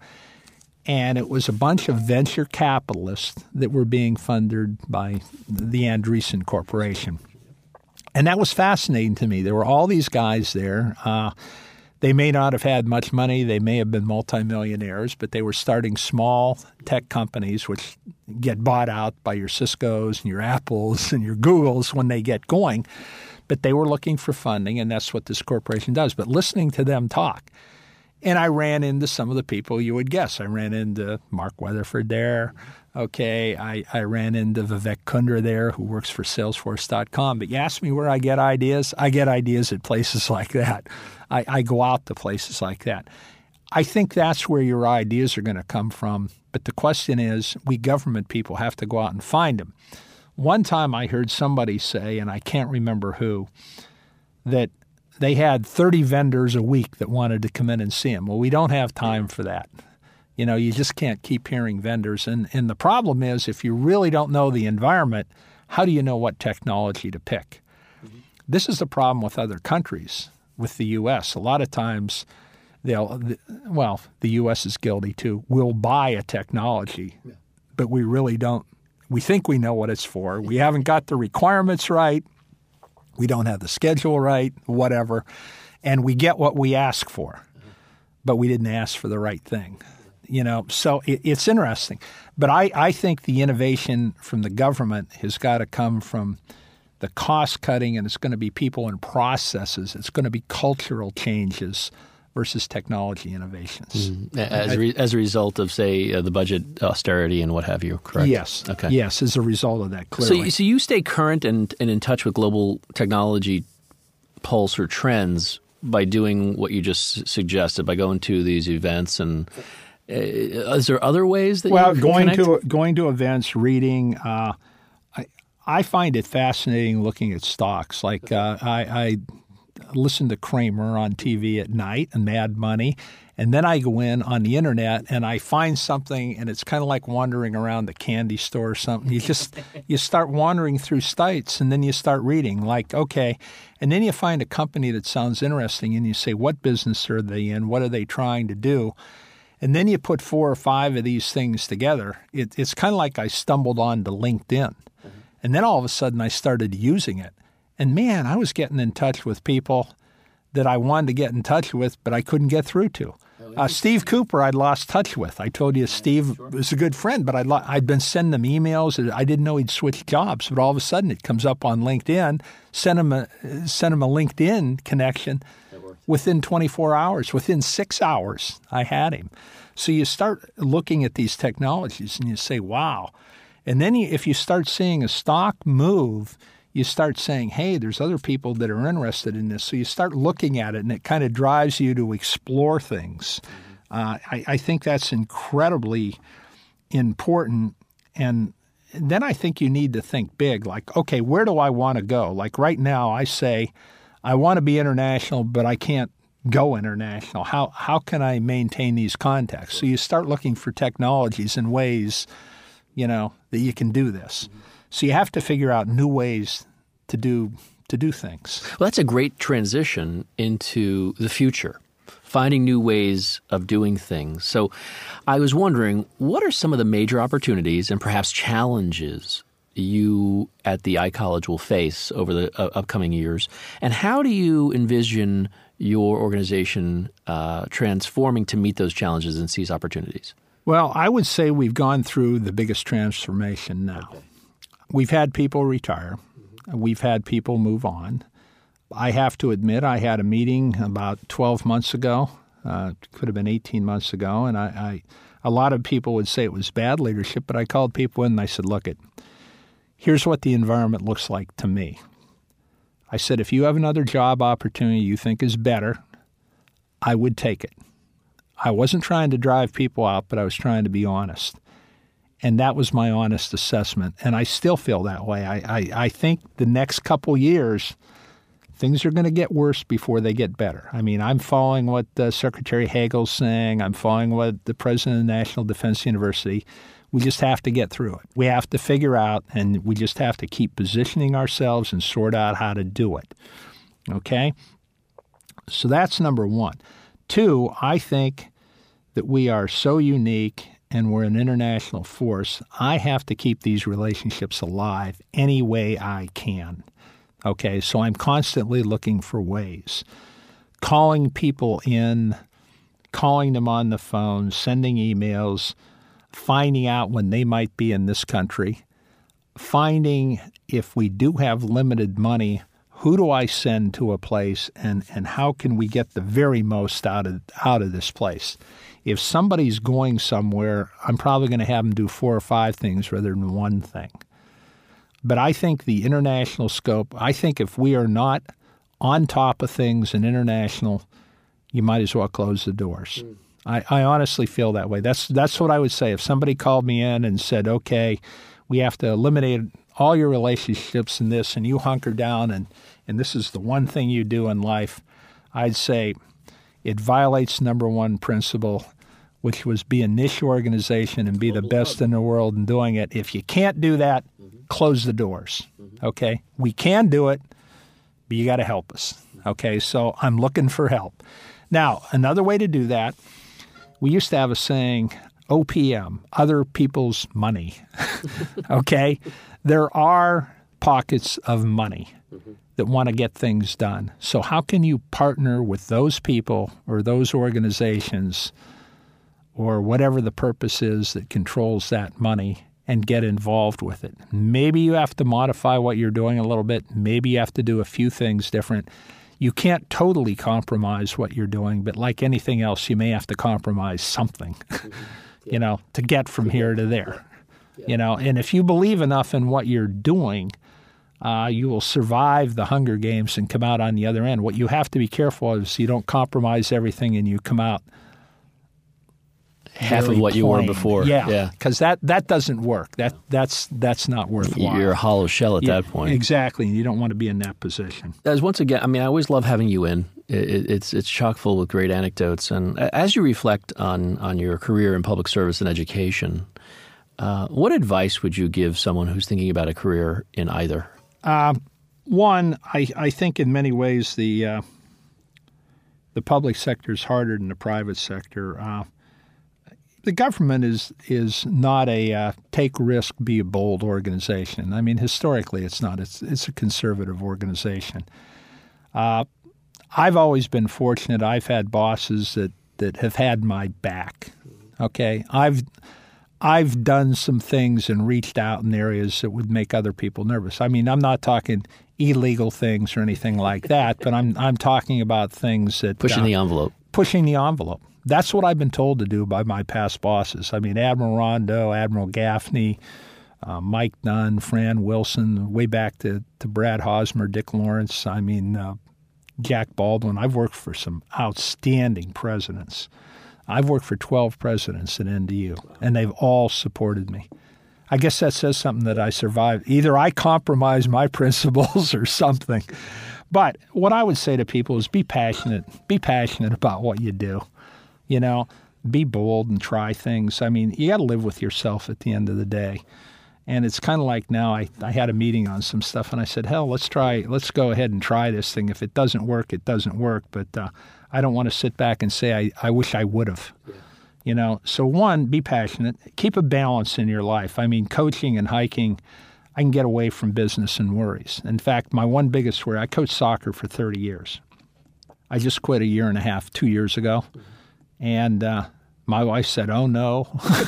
And it was a bunch of venture capitalists that were being funded by the Andreessen Corporation. And that was fascinating to me. There were all these guys there. They may not have had much money. They may have been multimillionaires, but they were starting small tech companies which get bought out by your Ciscos and your Apples and your Googles when they get going. But they were looking for funding, and that's what this corporation does. But listening to them talk, and I ran into some of the people you would guess. I ran into Mark Weatherford there. Okay, I ran into Vivek Kundra there, who works for Salesforce.com. But you ask me where I get ideas, I get ideas at places like that. I go out to places like that. I think that's where your ideas are going to come from. But the question is, we government people have to go out and find them. One time I heard somebody say, and I can't remember who, that they had 30 vendors a week that wanted to come in and see them. Well, we don't have time for that. You know, you just can't keep hearing vendors. And the problem is, if you really don't know the environment, how do you know what technology to pick? Mm-hmm. This is the problem with other countries, with the U.S. A lot of times, the U.S. is guilty too. We'll buy a technology, but we really don't. We think we know what it's for. We haven't got the requirements right. We don't have the schedule right, whatever. And we get what we ask for, but we didn't ask for the right thing. You know, so it's interesting. But I think the innovation from the government has got to come from the cost cutting, and it's going to be people and processes. It's going to be cultural changes versus technology innovations. Mm-hmm. As a result of, say, the budget austerity and what have you, correct? Yes. Okay. Yes, as a result of that, clearly. So you stay current and in touch with global technology pulse or trends by doing what you just suggested, by going to these events and is there other ways that you can going to events, reading. I find it fascinating looking at stocks. Like I listen to Kramer on TV at night and Mad Money, and then I go in on the internet and I find something, and it's kind of like wandering around the candy store or something. You start wandering through sites, and then you start reading. Like, okay, and then you find a company that sounds interesting, and you say, what business are they in? What are they trying to do? And then you put 4 or 5 of these things together. It's kind of like I stumbled onto LinkedIn. Mm-hmm. And then all of a sudden I started using it. And man, I was getting in touch with people that I wanted to get in touch with, but I couldn't get through to. Steve Cooper I'd lost touch with. I told you Steve was a good friend, but I'd been sending him emails. I didn't know he'd switched jobs, but all of a sudden it comes up on LinkedIn. Sent him a LinkedIn connection. Within 24 hours, within 6 hours, I had him. So you start looking at these technologies and you say, wow. And then if you start seeing a stock move, you start saying, hey, there's other people that are interested in this. So you start looking at it, and it kind of drives you to explore things. I think that's incredibly important. And then I think you need to think big, like, okay, where do I want to go? Like right now I say, I want to be international, but I can't go international. How can I maintain these contacts? So you start looking for technologies and ways, that you can do this. Mm-hmm. So you have to figure out new ways to do things. Well, that's a great transition into the future, finding new ways of doing things. So I was wondering, what are some of the major opportunities and perhaps challenges you at the iCollege will face over the upcoming years, and how do you envision your organization transforming to meet those challenges and seize opportunities? Well, I would say we've gone through the biggest transformation now. Okay. We've had people retire. Mm-hmm. We've had people move on. I have to admit, I had a meeting about 12 months ago. Could have been 18 months ago, and a lot of people would say it was bad leadership, but I called people in and I said, look, here's what the environment looks like to me. I said, if you have another job opportunity you think is better, I would take it. I wasn't trying to drive people out, but I was trying to be honest. And that was my honest assessment. And I still feel that way. I think the next couple years, things are going to get worse before they get better. I mean, I'm following what Secretary Hagel's saying. I'm following what the president of the National Defense University. We just have to get through it. We have to figure out, and we just have to keep positioning ourselves and sort out how to do it. Okay? So that's number one. Two, I think that we are so unique and we're an international force. I have to keep these relationships alive any way I can. Okay, so I'm constantly looking for ways. Calling people in, calling them on the phone, sending emails, finding out when they might be in this country, finding if we do have limited money, who do I send to a place, and how can we get the very most out of this place? If somebody's going somewhere, I'm probably going to have them do 4 or 5 things rather than one thing. But I think the international scope, I think if we are not on top of things in international, you might as well close the doors. I honestly feel that way. That's what I would say. If somebody called me in and said, okay, we have to eliminate all your relationships in this and you hunker down and this is the one thing you do in life, I'd say it violates number one principle, which was be a niche organization and be the best in the world in doing it. If you can't do that, close the doors, okay? We can do it, but you got to help us, okay? So I'm looking for help. Now, another way to do that, we used to have a saying, OPM, other people's money, okay? There are pockets of money that want to get things done. So how can you partner with those people or those organizations or whatever the purpose is that controls that money and get involved with it? Maybe you have to modify what you're doing a little bit. Maybe you have to do a few things different. You can't totally compromise what you're doing, but like anything else, you may have to compromise something, to get from here to there. And if you believe enough in what you're doing, you will survive the Hunger Games and come out on the other end. What you have to be careful of is you don't compromise everything and you come out half of what you were before. Yeah, because that doesn't work. That's not worthwhile. You're a hollow shell at that point. Exactly. You don't want to be in that position. As once again, I always love having you in. It's chock full with great anecdotes. And as you reflect on your career in public service and education, what advice would you give someone who's thinking about a career in either? One, I think in many ways the public sector is harder than the private sector. The government is not a take risk, be a bold organization. Historically it's not. It's a conservative organization. I've always been fortunate. I've had bosses that have had my back. Okay, I've done some things and reached out in areas that would make other people nervous. I'm not talking illegal things or anything like that, but I'm talking about things that pushing the envelope. Pushing the envelope. That's what I've been told to do by my past bosses. Admiral Rondeau, Admiral Gaffney, Mike Nunn, Fran Wilson, way back to Brad Hosmer, Dick Lawrence, Jack Baldwin. I've worked for some outstanding presidents. I've worked for 12 presidents at NDU, and they've all supported me. I guess that says something that I survived. Either I compromised my principles or something. But what I would say to people is be passionate. Be passionate about what you do. Be bold and try things. You got to live with yourself at the end of the day. And it's kind of like now I had a meeting on some stuff, and I said, hell, let's go ahead and try this thing. If it doesn't work, it doesn't work. But I don't want to sit back and say I wish I would have. So one, be passionate. Keep a balance in your life. Coaching and hiking, I can get away from business and worries. In fact, my one biggest worry, I coached soccer for 30 years. I just quit 2 years ago. And my wife said, oh, no.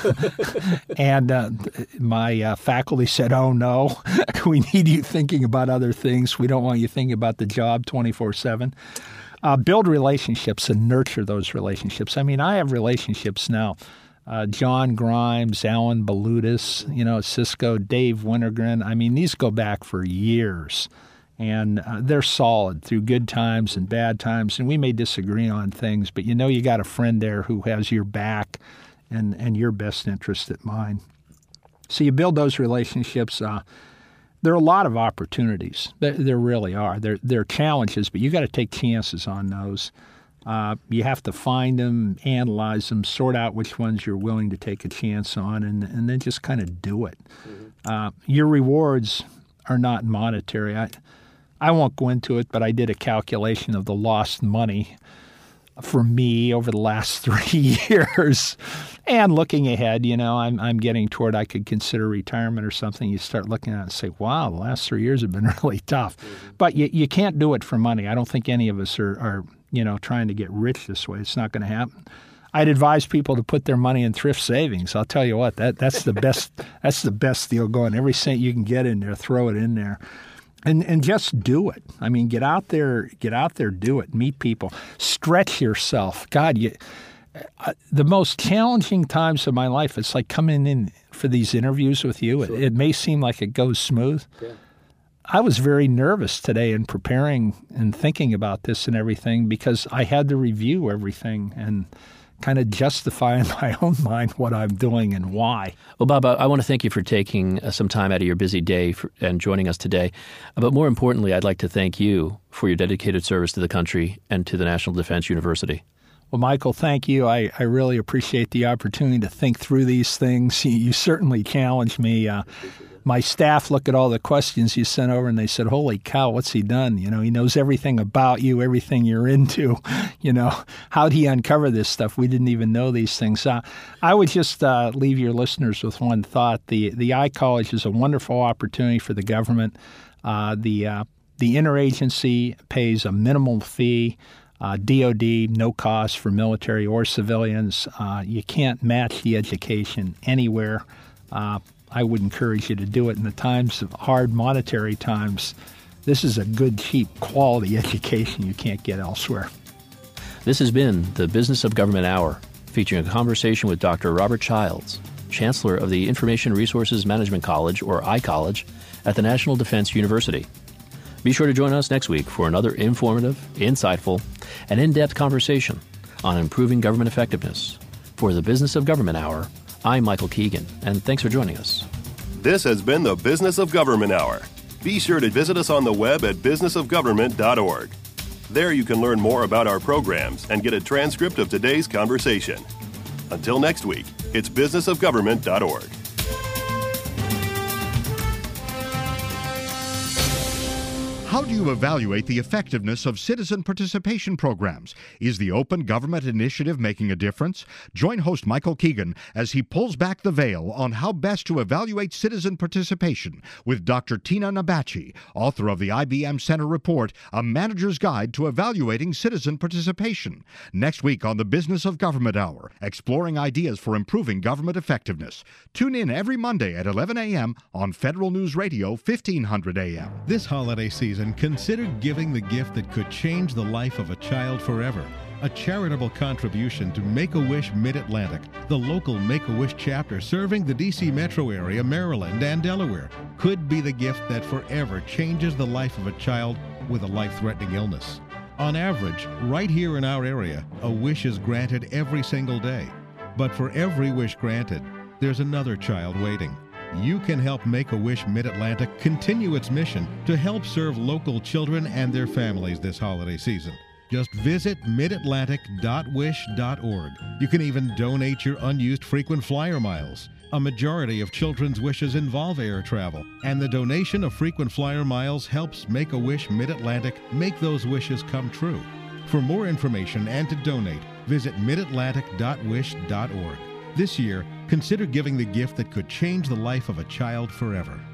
And my faculty said, oh, no. We need you thinking about other things. We don't want you thinking about the job 24/7. Build relationships and nurture those relationships. I have relationships now. John Grimes, Alan Balutis, Cisco, Dave Wintergren. These go back for years. And they're solid through good times and bad times. And we may disagree on things, but you got a friend there who has your back and your best interest at mind. So you build those relationships. There are a lot of opportunities. There really are. There are challenges, but you got to take chances on those. You have to find them, analyze them, sort out which ones you're willing to take a chance on, and then just kind of do it. Your rewards are not monetary. I won't go into it, but I did a calculation of the lost money for me over the last 3 years. And looking ahead, I'm getting toward I could consider retirement or something. You start looking at it and say, wow, the last 3 years have been really tough. But you can't do it for money. I don't think any of us are trying to get rich this way. It's not going to happen. I'd advise people to put their money in thrift savings. I'll tell you what, that's the best. That's the best deal going. Every cent you can get in there, throw it in there. And just do it. I mean, get out there, do it. Meet people. Stretch yourself. God, the most challenging times of my life, it's like coming in for these interviews with you. Sure. It may seem like it goes smooth. Yeah. I was very nervous today in preparing and thinking about this and everything because I had to review everything and kind of justify in my own mind what I'm doing and why. Well, Bob, I want to thank you for taking some time out of your busy day and joining us today. But more importantly, I'd like to thank you for your dedicated service to the country and to the National Defense University. Well, Michael, thank you. I really appreciate the opportunity to think through these things. You certainly challenged me. My staff look at all the questions you sent over and they said, holy cow, what's he done? He knows everything about you, everything you're into. How'd he uncover this stuff? We didn't even know these things. I would just leave your listeners with one thought. The iCollege is a wonderful opportunity for the government. The interagency pays a minimal fee. DOD, no cost for military or civilians. You can't match the education anywhere. I would encourage you to do it in the times of hard monetary times. This is a good, cheap, quality education you can't get elsewhere. This has been the Business of Government Hour, featuring a conversation with Dr. Robert Childs, Chancellor of the Information Resources Management College, or iCollege, at the National Defense University. Be sure to join us next week for another informative, insightful, and in-depth conversation on improving government effectiveness. For the Business of Government Hour, I'm Michael Keegan, and thanks for joining us. This has been the Business of Government Hour. Be sure to visit us on the web at businessofgovernment.org. There you can learn more about our programs and get a transcript of today's conversation. Until next week, it's businessofgovernment.org. How do you evaluate the effectiveness of citizen participation programs? Is the Open Government Initiative making a difference? Join host Michael Keegan as he pulls back the veil on how best to evaluate citizen participation with Dr. Tina Nabachi, author of the IBM Center Report, A Manager's Guide to Evaluating Citizen Participation. Next week on the Business of Government Hour, exploring ideas for improving government effectiveness. Tune in every Monday at 11 a.m. on Federal News Radio, 1500 a.m. This holiday season, consider giving the gift that could change the life of a child forever. A charitable contribution to Make-A-Wish Mid-Atlantic, the local Make-A-Wish chapter serving the D.C. metro area, Maryland, and Delaware, could be the gift that forever changes the life of a child with a life-threatening illness. On average, right here in our area, a wish is granted every single day. But for every wish granted, there's another child waiting. You can help Make-A-Wish Mid-Atlantic continue its mission to help serve local children and their families this holiday season. Just visit midatlantic.wish.org. You can even donate your unused frequent flyer miles. A majority of children's wishes involve air travel, and the donation of frequent flyer miles helps Make-A-Wish Mid-Atlantic make those wishes come true. For more information and to donate, visit midatlantic.wish.org. This year, consider giving the gift that could change the life of a child forever.